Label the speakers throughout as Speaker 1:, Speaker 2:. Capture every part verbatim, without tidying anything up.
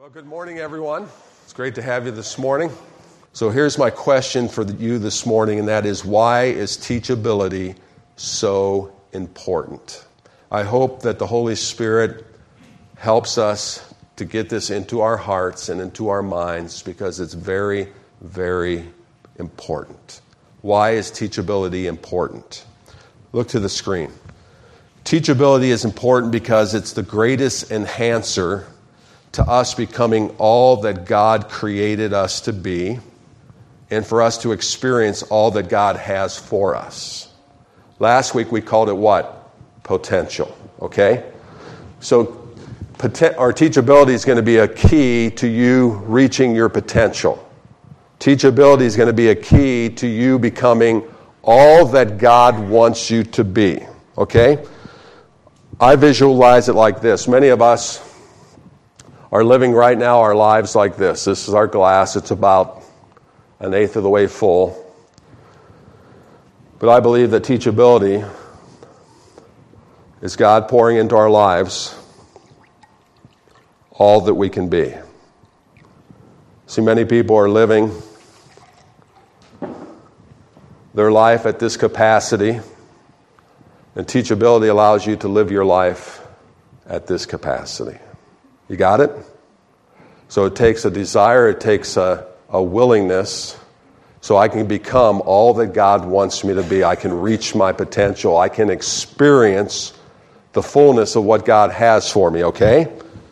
Speaker 1: Well, good morning, everyone. It's great to have you this morning. So here's my question for you this morning, and that is, why is teachability so important? I hope that the Holy Spirit helps us to get this into our hearts and into our minds, because it's very, very important. Why is teachability important? Look to the screen. Teachability is important because it's the greatest enhancer to us becoming all that God created us to be, and for us to experience all that God has for us. Last week we called it what? Potential, okay? So our teachability is going to be a key to you reaching your potential. Teachability is going to be a key to you becoming all that God wants you to be, okay? I visualize it like this. Many of us are living right now our lives like this. This is our glass. It's about an eighth of the way full. But I believe that teachability is God pouring into our lives all that we can be. See, many people are living their life at this capacity, and teachability allows you to live your life at this capacity. You got it? So it takes a desire, it takes a, a willingness, so I can become all that God wants me to be. I can reach my potential. I can experience the fullness of what God has for me, okay?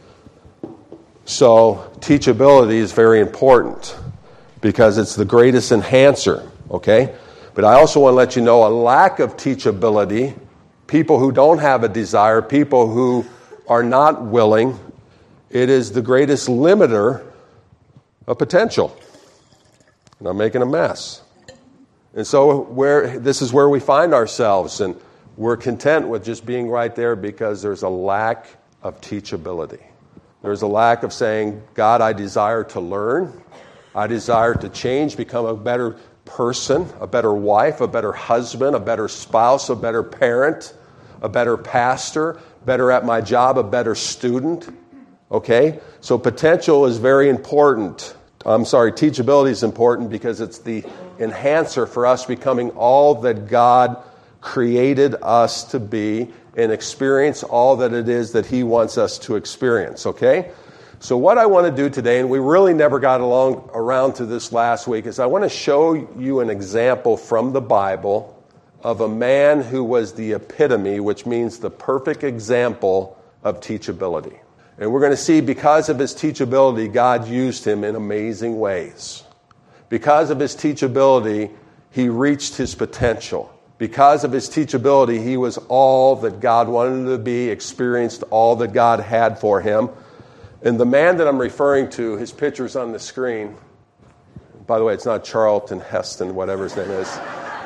Speaker 1: So teachability is very important because it's the greatest enhancer, okay? But I also want to let you know, a lack of teachability, people who don't have a desire, people who are not willing, it is the greatest limiter of potential. And I'm making a mess. And so where this is where we find ourselves, and we're content with just being right there because there's a lack of teachability. There's a lack of saying, God, I desire to learn. I desire to change, become a better person, a better wife, a better husband, a better spouse, a better parent, a better pastor, better at my job, a better student. Okay? So potential is very important. I'm sorry, teachability is important because it's the enhancer for us becoming all that God created us to be and experience all that it is that He wants us to experience. Okay? So what I want to do today, and we really never got along around to this last week, is I want to show you an example from the Bible of a man who was the epitome, which means the perfect example of teachability. And we're going to see, because of his teachability, God used him in amazing ways. Because of his teachability, he reached his potential. Because of his teachability, he was all that God wanted him to be, experienced all that God had for him. And the man that I'm referring to, his picture's on the screen. By the way, it's not Charlton Heston, whatever his name is.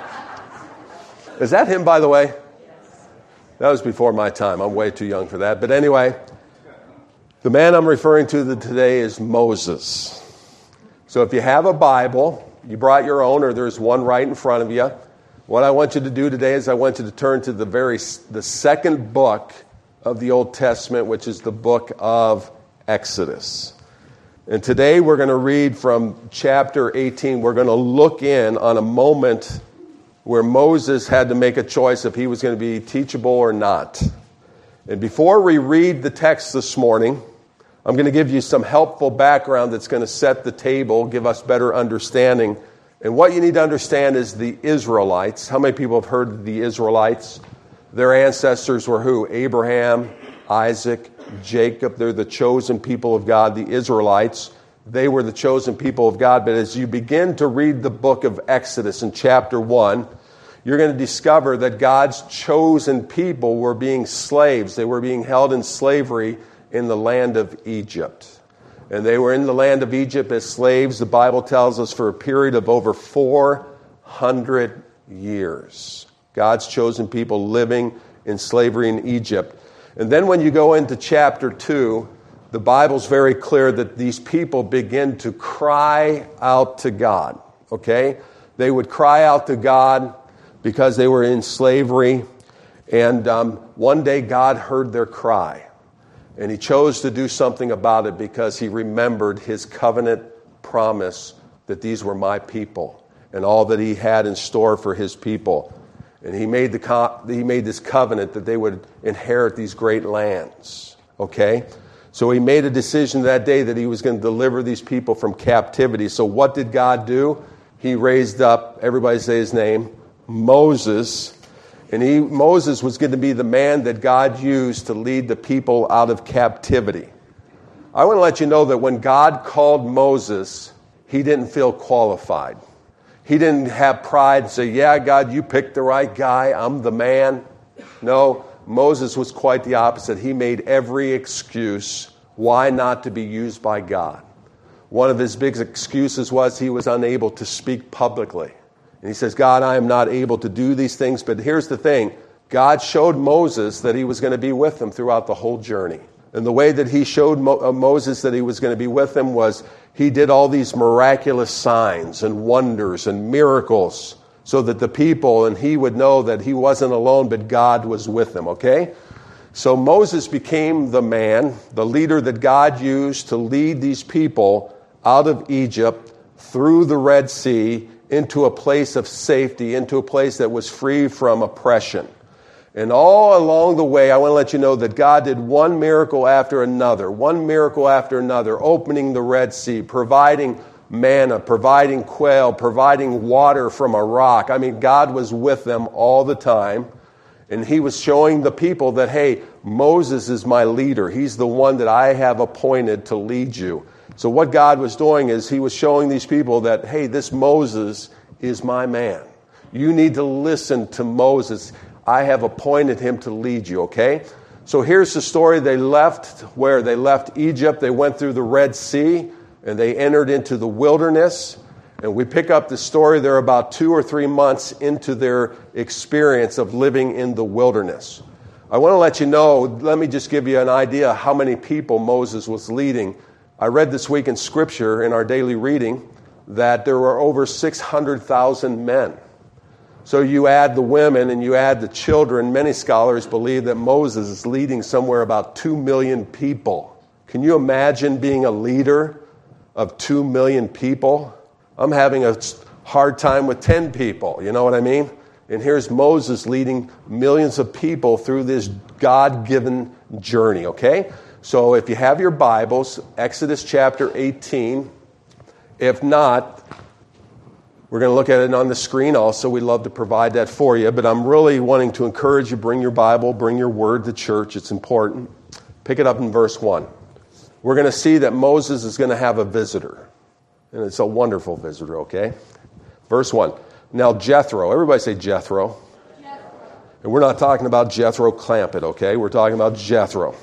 Speaker 1: Is that him, by the way? That was before my time. I'm way too young for that. But anyway, the man I'm referring to today is Moses. So if you have a Bible, you brought your own, or there's one right in front of you. What I want you to do today is I want you to turn to the very the second book of the Old Testament, which is the book of Exodus. And today we're going to read from chapter eighteen. We're going to look in on a moment where Moses had to make a choice if he was going to be teachable or not. And before we read the text this morning, I'm going to give you some helpful background that's going to set the table, give us better understanding. And what you need to understand is the Israelites. How many people have heard of the Israelites? Their ancestors were who? Abraham, Isaac, Jacob. They're the chosen people of God, the Israelites. They were the chosen people of God. But as you begin to read the book of Exodus in chapter one, you're going to discover that God's chosen people were being slaves. They were being held in slavery in the land of Egypt. And they were in the land of Egypt as slaves, the Bible tells us, for a period of over four hundred years. God's chosen people living in slavery in Egypt. And then when you go into chapter two, the Bible's very clear that these people begin to cry out to God. Okay? They would cry out to God because they were in slavery. And um, one day God heard their cry. And he chose to do something about it because he remembered his covenant promise that these were my people and all that he had in store for his people. And he made the co- he made this covenant that they would inherit these great lands. Okay? So he made a decision that day that he was going to deliver these people from captivity. So what did God do? He raised up, everybody say his name, Moses. And he, Moses was going to be the man that God used to lead the people out of captivity. I want to let you know that when God called Moses, he didn't feel qualified. He didn't have pride and say, yeah, God, you picked the right guy. I'm the man. No, Moses was quite the opposite. He made every excuse why not to be used by God. One of his big excuses was he was unable to speak publicly. And he says, God, I am not able to do these things. But here's the thing. God showed Moses that he was going to be with him throughout the whole journey. And the way that he showed Mo- uh, Moses that he was going to be with him was he did all these miraculous signs and wonders and miracles so that the people and he would know that he wasn't alone, but God was with him, okay? So Moses became the man, the leader that God used to lead these people out of Egypt through the Red Sea into a place of safety, into a place that was free from oppression. And all along the way, I want to let you know that God did one miracle after another, one miracle after another, opening the Red Sea, providing manna, providing quail, providing water from a rock. I mean, God was with them all the time. And he was showing the people that, hey, Moses is my leader. He's the one that I have appointed to lead you. So what God was doing is he was showing these people that, hey, this Moses is my man. You need to listen to Moses. I have appointed him to lead you, okay? So here's the story. They left where? They left Egypt. They went through the Red Sea, and they entered into the wilderness. And we pick up the story. They're about two or three months into their experience of living in the wilderness. I want to let you know, let me just give you an idea how many people Moses was leading. I read this week in Scripture, in our daily reading, that there were over six hundred thousand men. So you add the women and you add the children. Many scholars believe that Moses is leading somewhere about two million people. Can you imagine being a leader of two million people? I'm having a hard time with ten people, you know what I mean? And here's Moses leading millions of people through this God-given journey, okay? So if you have your Bibles, Exodus chapter eighteen. If not, we're going to look at it on the screen also. We'd love to provide that for you. But I'm really wanting to encourage you, bring your Bible, bring your word to church. It's important. Pick it up in verse one. We're going to see that Moses is going to have a visitor. And it's a wonderful visitor, okay? Verse one. Now Jethro, everybody say Jethro. Jethro. And we're not talking about Jethro Clampett, okay? We're talking about Jethro,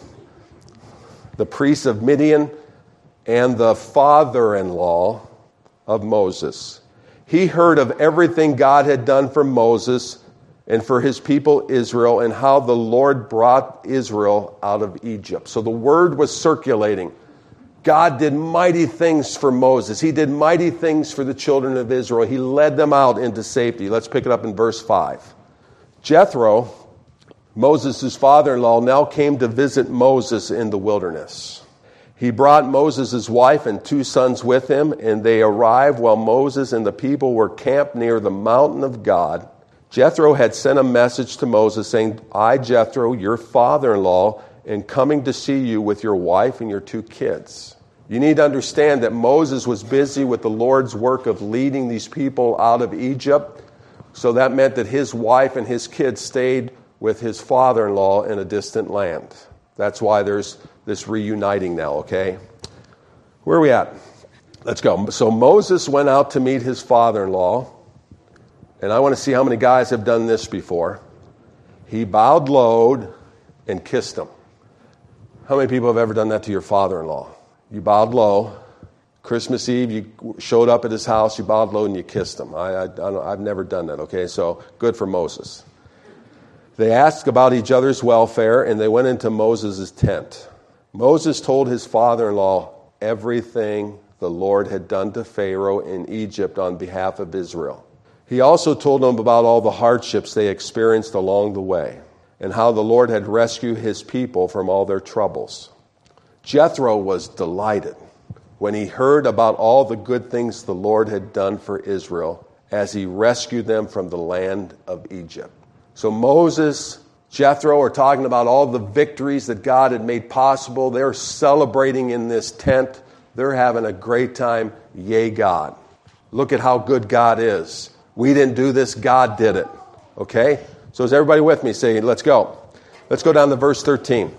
Speaker 1: the priest of Midian and the father-in-law of Moses. He heard of everything God had done for Moses and for his people Israel and how the Lord brought Israel out of Egypt. So the word was circulating. God did mighty things for Moses. He did mighty things for the children of Israel. He led them out into safety. Let's pick it up in verse five. Jethro, Moses' father-in-law, now came to visit Moses in the wilderness. He brought Moses' wife and two sons with him, and they arrived while Moses and the people were camped near the mountain of God. Jethro had sent a message to Moses saying, I, Jethro, your father-in-law, am coming to see you with your wife and your two kids. You need to understand that Moses was busy with the Lord's work of leading these people out of Egypt. So that meant that his wife and his kids stayed with his father-in-law in a distant land. That's why there's this reuniting now, okay? Where are we at? Let's go. So Moses went out to meet his father-in-law, and I want to see how many guys have done this before. He bowed low and kissed him. How many people have ever done that to your father-in-law? You bowed low. Christmas Eve, you showed up at his house, you bowed low, and you kissed him. I, I, I don't, I've never done that, okay? So good for Moses. They asked about each other's welfare, and they went into Moses' tent. Moses told his father-in-law everything the Lord had done to Pharaoh in Egypt on behalf of Israel. He also told him about all the hardships they experienced along the way and how the Lord had rescued his people from all their troubles. Jethro was delighted when he heard about all the good things the Lord had done for Israel as he rescued them from the land of Egypt. So Moses, Jethro are talking about all the victories that God had made possible. They're celebrating in this tent. They're having a great time. Yay, God. Look at how good God is. We didn't do this. God did it. Okay? So is everybody with me? Say, let's go. Let's go down to verse thirteen.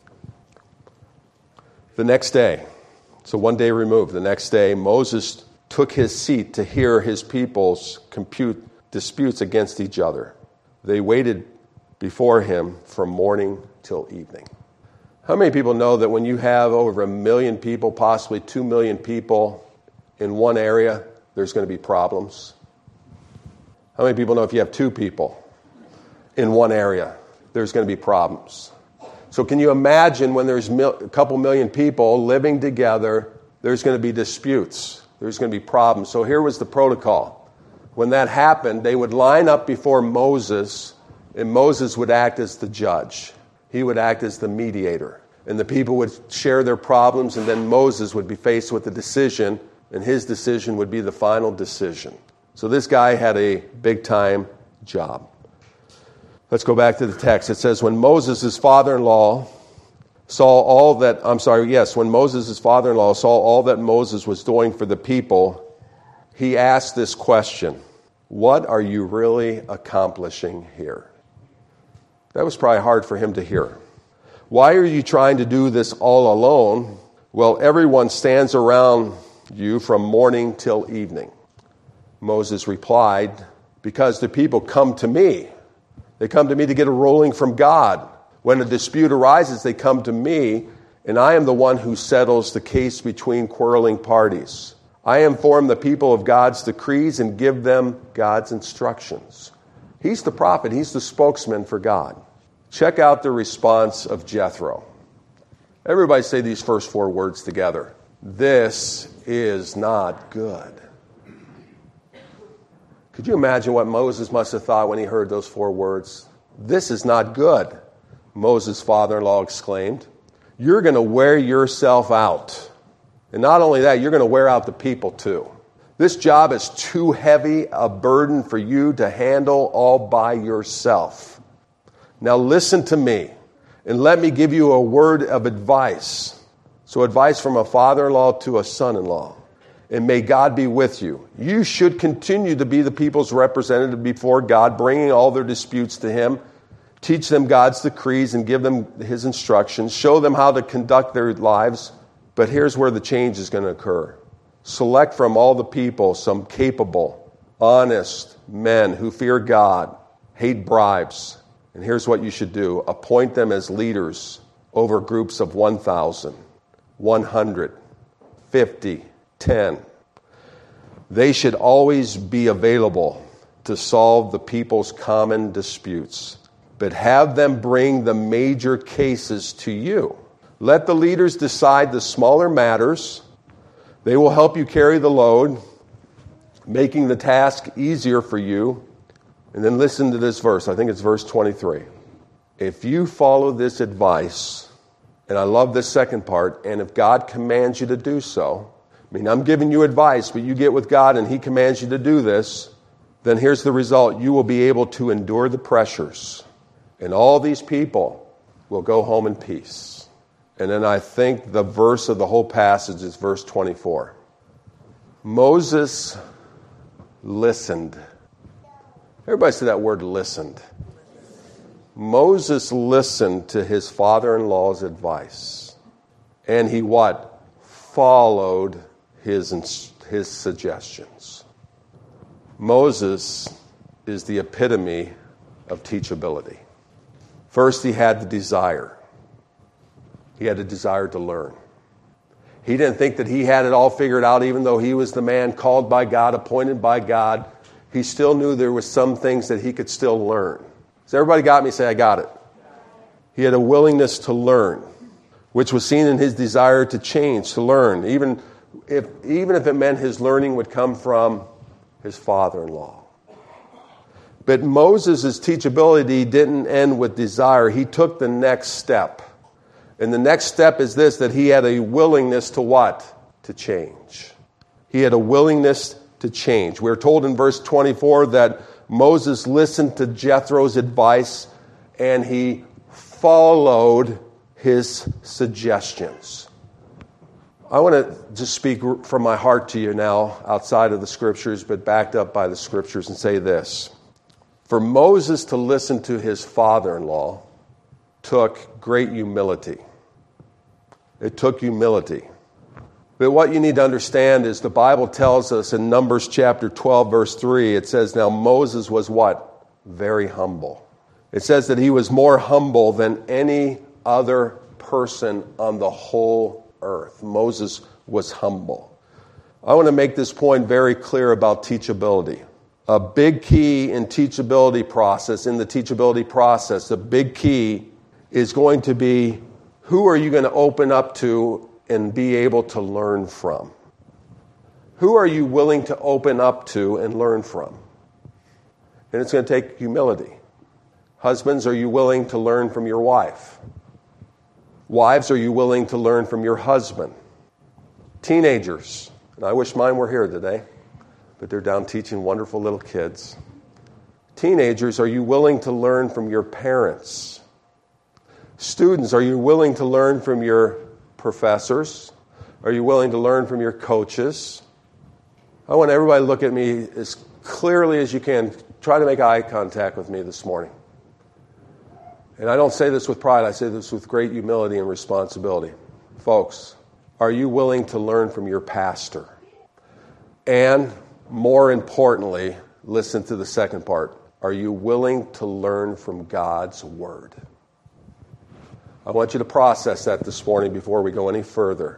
Speaker 1: The next day, so one day removed, the next day, Moses took his seat to hear his peoples compute disputes against each other. They waited before him from morning till evening. How many people know that when you have over a million people, possibly two million people in one area, there's going to be problems? How many people know if you have two people in one area, there's going to be problems? So can you imagine when there's mil- a couple million people living together, there's going to be disputes. There's going to be problems. So here was the protocol. When that happened, they would line up before Moses, and Moses would act as the judge. He would act as the mediator. And the people would share their problems, and then Moses would be faced with a decision, and his decision would be the final decision. So this guy had a big-time job. Let's go back to the text. It says, when Moses, his father-in-law, saw all that, I'm sorry, yes, when Moses, his father-in-law, saw all that Moses was doing for the people, he asked this question: what are you really accomplishing here? That was probably hard for him to hear. Why are you trying to do this all alone? Well, everyone stands around you from morning till evening. Moses replied, because the people come to me. They come to me to get a ruling from God. When a dispute arises, they come to me, and I am the one who settles the case between quarreling parties. I inform the people of God's decrees and give them God's instructions. He's the prophet. He's the spokesman for God. Check out the response of Jethro. Everybody say these first four words together. This is not good. Could you imagine what Moses must have thought when he heard those four words? This is not good, Moses' father-in-law exclaimed. You're going to wear yourself out. And not only that, you're going to wear out the people too. This job is too heavy a burden for you to handle all by yourself. Now listen to me, and let me give you a word of advice. So advice from a father-in-law to a son-in-law. And may God be with you. You should continue to be the people's representative before God, bringing all their disputes to Him. Teach them God's decrees and give them His instructions. Show them how to conduct their lives. But here's where the change is going to occur. Select from all the people some capable, honest men who fear God, hate bribes. And here's what you should do. Appoint them as leaders over groups of one thousand, one hundred, fifty, ten. They should always be available to solve the people's common disputes, but have them bring the major cases to you. Let the leaders decide the smaller matters. They will help you carry the load, making the task easier for you. And then listen to this verse. I think it's verse twenty-three. If you follow this advice, and I love this second part, and if God commands you to do so, I mean, I'm giving you advice, but you get with God and He commands you to do this, then here's the result. You will be able to endure the pressures, and all these people will go home in peace. And then I think the verse of the whole passage is verse twenty-four. Moses listened. Everybody say that word, listened. Moses listened to his father-in-law's advice. And he what? Followed his, his suggestions. Moses is the epitome of teachability. First, he had the desire. He had a desire to learn. He didn't think that he had it all figured out, even though he was the man called by God, appointed by God. He still knew there were some things that he could still learn. So everybody got me? Say, I got it. He had a willingness to learn, which was seen in his desire to change, to learn, even if, even if it meant his learning would come from his father-in-law. But Moses' teachability didn't end with desire. He took the next step. And the next step is this, that he had a willingness to what? To change. He had a willingness to change. We're told in verse twenty-four that Moses listened to Jethro's advice and he followed his suggestions. I want to just speak from my heart to you now, outside of the Scriptures, but backed up by the Scriptures, and say this. For Moses to listen to his father-in-law took great humility. It took humility. But what you need to understand is the Bible tells us in Numbers chapter twelve, verse three, it says, now Moses was what? Very humble. It says that he was more humble than any other person on the whole earth. Moses was humble. I want to make this point very clear about teachability. A big key in teachability process, in the teachability process, a big key is going to be who are you going to open up to and be able to learn from? Who are you willing to open up to and learn from? And it's going to take humility. Husbands, are you willing to learn from your wife? Wives, are you willing to learn from your husband? Teenagers, and I wish mine were here today, but they're down teaching wonderful little kids. Teenagers, are you willing to learn from your parents? Students, are you willing to learn from your professors? Are you willing to learn from your coaches? I want everybody to look at me as clearly as you can. Try to make eye contact with me this morning. And I don't say this with pride, I say this with great humility and responsibility. Folks, are you willing to learn from your pastor? And more importantly, listen to the second part. Are you willing to learn from God's Word? I want you to process that this morning before we go any further.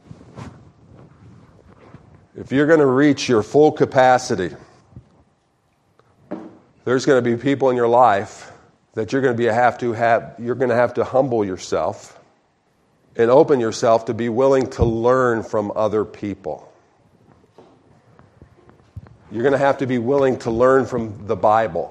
Speaker 1: If you're going to reach your full capacity, there's going to be people in your life that you're going to be have to have you're going to have to humble yourself and open yourself to be willing to learn from other people. You're going to have to be willing to learn from the Bible.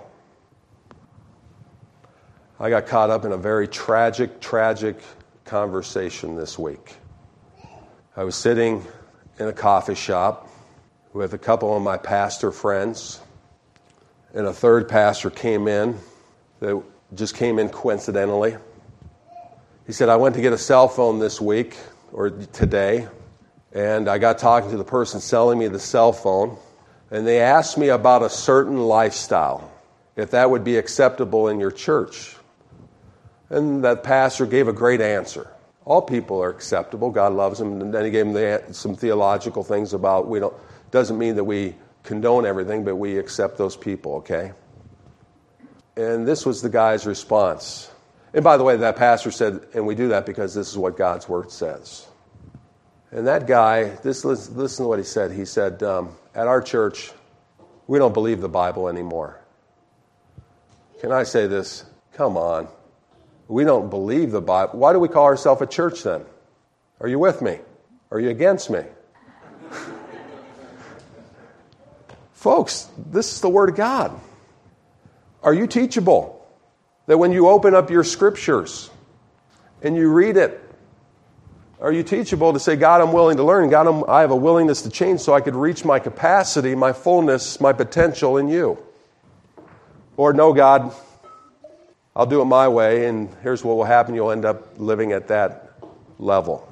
Speaker 1: I got caught up in a very tragic, tragic conversation this week. I was sitting in a coffee shop with a couple of my pastor friends, and a third pastor came in that just came in coincidentally. He said, I went to get a cell phone this week, or today, and I got talking to the person selling me the cell phone, and they asked me about a certain lifestyle, if that would be acceptable in your church. And that pastor gave a great answer. All people are acceptable. God loves them. And then he gave them the, some theological things about, we don't, doesn't mean that we condone everything, but we accept those people, okay? And this was the guy's response. And by the way, that pastor said, and we do that because this is what God's Word says. And that guy, this listen to what he said. He said, um, at our church, we don't believe the Bible anymore. Can I say this? Come on. We don't believe the Bible. Why do we call ourselves a church then? Are you with me? Are you against me? Folks, this is the Word of God. Are you teachable? That when you open up your scriptures and you read it, are you teachable to say, God, I'm willing to learn. God, I'm, I have a willingness to change so I could reach my capacity, my fullness, my potential in you? Or no, God, I'll do it my way, and here's what will happen. You'll end up living at that level.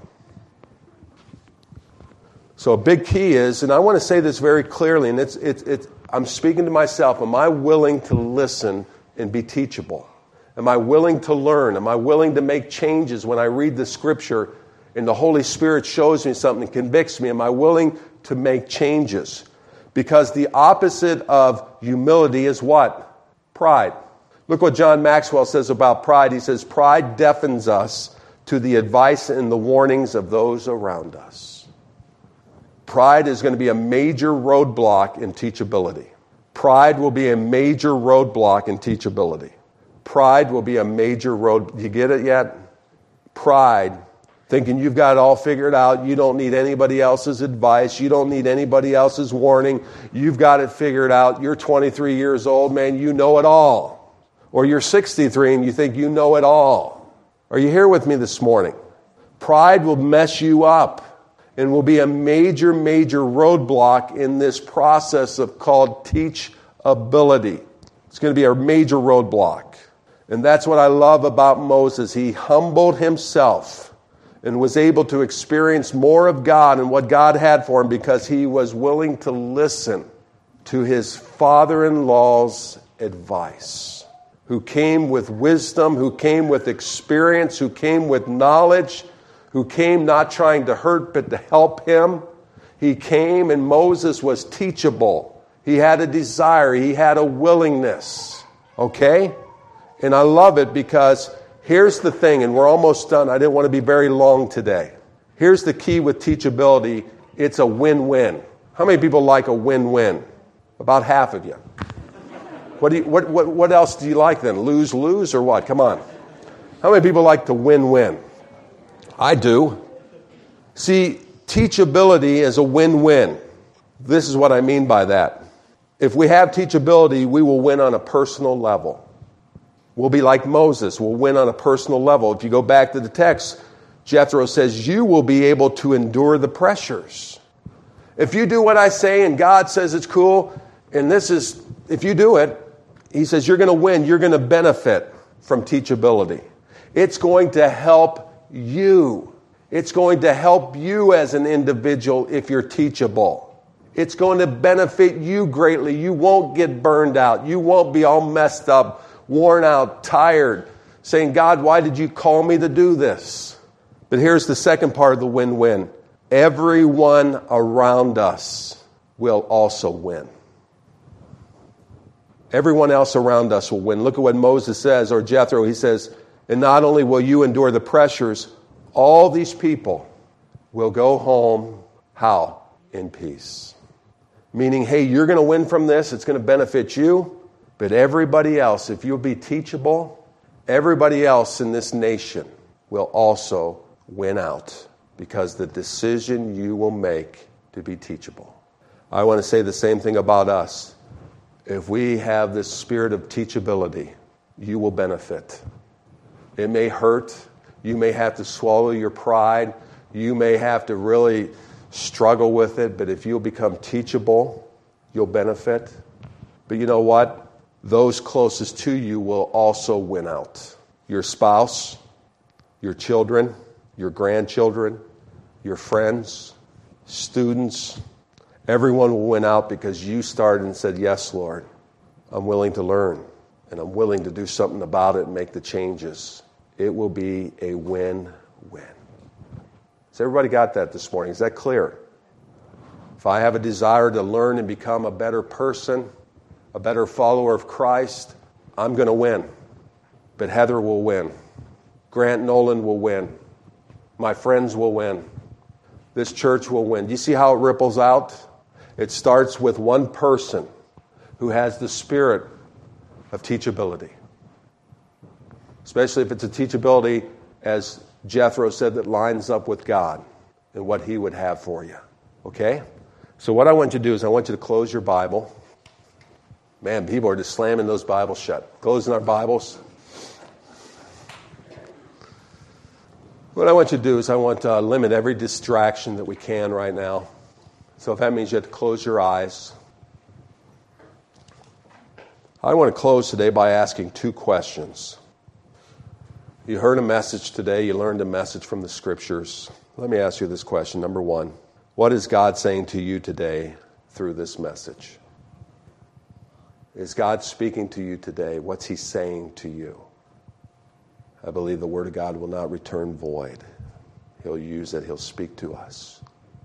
Speaker 1: So a big key is, and I want to say this very clearly, and it's, it's, it's, I'm speaking to myself, am I willing to listen and be teachable? Am I willing to learn? Am I willing to make changes when I read the Scripture and the Holy Spirit shows me something, convicts me? Am I willing to make changes? Because the opposite of humility is what? Pride. Look what John Maxwell says about pride. He says, pride deafens us to the advice and the warnings of those around us. Pride is going to be a major roadblock in teachability. Pride will be a major roadblock in teachability. Pride will be a major road. You get it yet? Pride, thinking you've got it all figured out. You don't need anybody else's advice. You don't need anybody else's warning. You've got it figured out. You're twenty-three years old, man. You know it all. Or you're sixty-three and you think you know it all. Are you here with me this morning? Pride will mess you up and will be a major, major roadblock in this process of called teachability. It's going to be a major roadblock. And that's what I love about Moses. He humbled himself and was able to experience more of God and what God had for him because he was willing to listen to his father-in-law's advice, who came with wisdom, who came with experience, who came with knowledge, who came not trying to hurt but to help him. He came, and Moses was teachable. He had a desire. He had a willingness. Okay? And I love it because here's the thing, and we're almost done. I didn't want to be very long today. Here's the key with teachability. It's a win-win. How many people like a win-win? About half of you. What, do you, what, what, what else do you like then? Lose-lose or what? Come on. How many people like to win-win? I do. See, teachability is a win-win. This is what I mean by that. If we have teachability, we will win on a personal level. We'll be like Moses. We'll win on a personal level. If you go back to the text, Jethro says, you will be able to endure the pressures. If you do what I say and God says it's cool, and this is, if you do it, he says you're going to win. You're going to benefit from teachability. It's going to help you. It's going to help you as an individual if you're teachable. It's going to benefit you greatly. You won't get burned out. You won't be all messed up, worn out, tired, saying, God, why did you call me to do this? But here's the second part of the win-win. Everyone around us will also win. Everyone else around us will win. Look at what Moses says, or Jethro. He says, and not only will you endure the pressures, all these people will go home, how? In peace. Meaning, hey, you're going to win from this. It's going to benefit you. But everybody else, if you'll be teachable, everybody else in this nation will also win out because the decision you will make to be teachable. I want to say the same thing about us. If we have this spirit of teachability, you will benefit. It may hurt. You may have to swallow your pride. You may have to really struggle with it. But if you'll become teachable, you'll benefit. But you know what? Those closest to you will also win out. Your spouse, your children, your grandchildren, your friends, students, everyone will win out because you started and said, yes, Lord, I'm willing to learn and I'm willing to do something about it and make the changes. It will be a win-win. Has everybody got that this morning? Is that clear? If I have a desire to learn and become a better person, a better follower of Christ, I'm going to win. But Heather will win. Grant Nolan will win. My friends will win. This church will win. Do you see how it ripples out? It starts with one person who has the spirit of teachability. Especially if it's a teachability, as Jethro said, that lines up with God and what he would have for you. Okay? So what I want you to do is I want you to close your Bible. Man, people are just slamming those Bibles shut. Closing our Bibles. What I want you to do is I want to limit every distraction that we can right now. So if that means you have to close your eyes. I want to close today by asking two questions. You heard a message today. You learned a message from the Scriptures. Let me ask you this question. Number one, what is God saying to you today through this message? Is God speaking to you today? What's He saying to you? I believe the Word of God will not return void. He'll use it. He'll speak to us.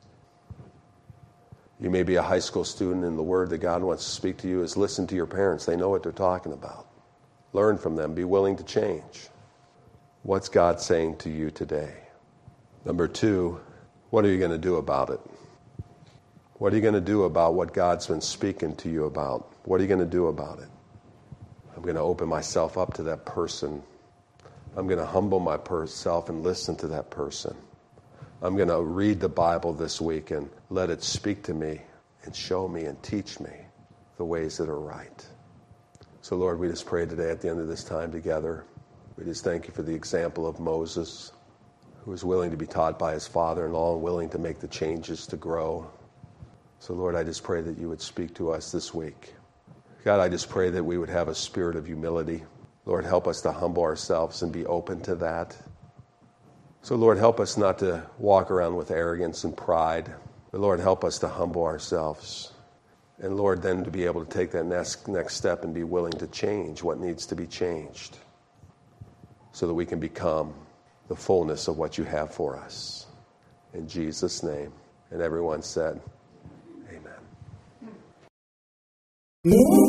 Speaker 1: You may be a high school student, and the word that God wants to speak to you is listen to your parents. They know what they're talking about. Learn from them. Be willing to change. What's God saying to you today? Number two, what are you going to do about it? What are you going to do about what God's been speaking to you about? What are you going to do about it? I'm going to open myself up to that person. I'm going to humble myself and listen to that person. I'm going to read the Bible this week and let it speak to me and show me and teach me the ways that are right. So, Lord, we just pray today at the end of this time together. We just thank you for the example of Moses. who is willing to be taught by his father-in-law and willing to make the changes to grow. So, Lord, I just pray that you would speak to us this week. God, I just pray that we would have a spirit of humility. Lord, help us to humble ourselves and be open to that. So, Lord, help us not to walk around with arrogance and pride. But, Lord, help us to humble ourselves. And, Lord, then to be able to take that next, next step and be willing to change what needs to be changed so that we can become the fullness of what you have for us. In Jesus' name. And everyone said, amen.